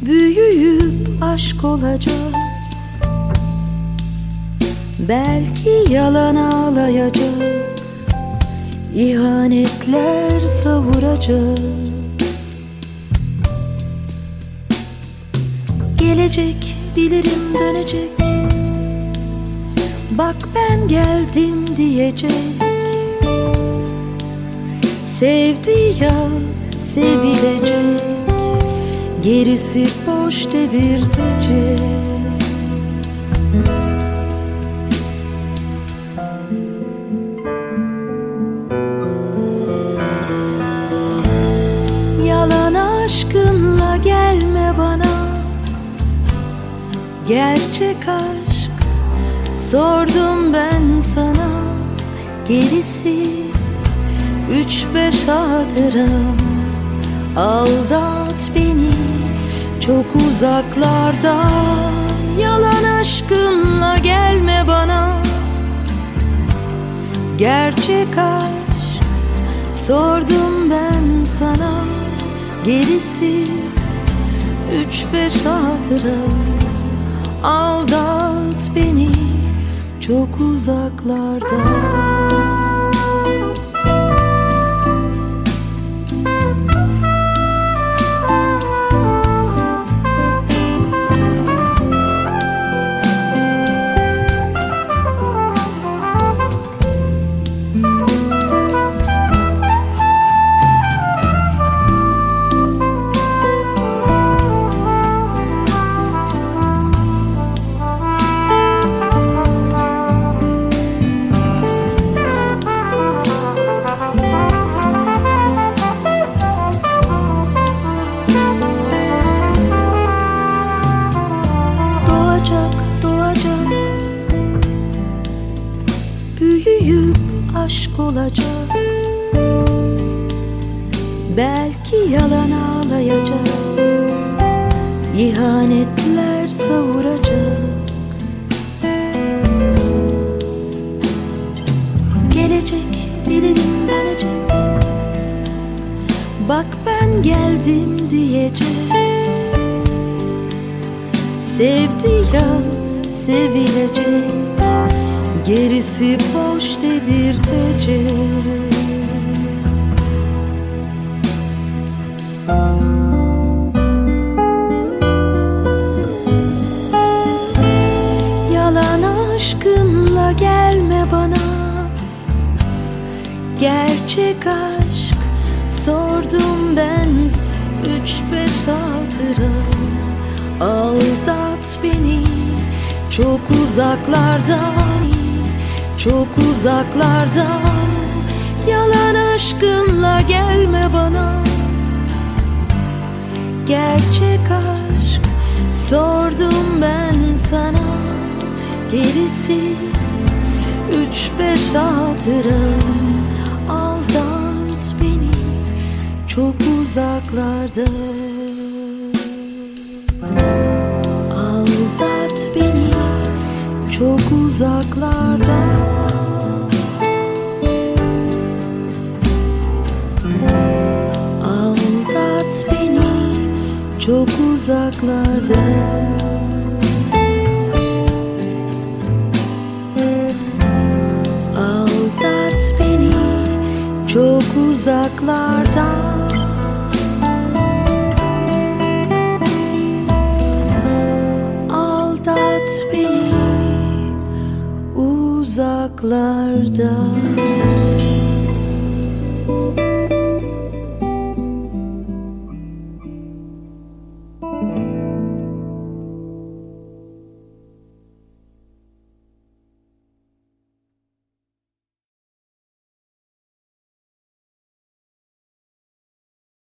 büyüyüp aşk olacak. Belki yalan ağlayacak, İhanetler savuracak. Gelecek, bilirim dönecek, bak ben geldim diyecek. Sevdi ya sevilecek, gerisi boş dedirtecek. Yalan aşkınla gelme bana, gerçek aşk sordum ben sana. Gerisi 3-5 hatıra. Aldat beni çok uzaklarda. Yalan aşkınla gelme bana, gerçek aşk sordum ben sana. Gerisi 3-5 hatıra. Aldat beni çok uzaklarda. Büyüyüp aşk olacak, belki yalan ağlayacak, İhanetler savuracak. Gelecek, bilirim dönecek, bak ben geldim diyecek. Sevdi ya sevilecek, gerisi boş dedirtecek. Yalan aşkınla gelme bana, gerçek aşk sordum ben. 3-5 hatıra. Aldat beni çok uzaklarda, çok uzaklarda. Yalan aşkınla gelme bana, gerçek aşk sordum ben sana. Gerisi 3-5 hatıra. Aldat beni çok uzaklarda. Aldat beni çok uzaklarda. Aldat beni çok uzaklarda. Aldat beni çok uzaklarda. Aldat beni uzaklarda.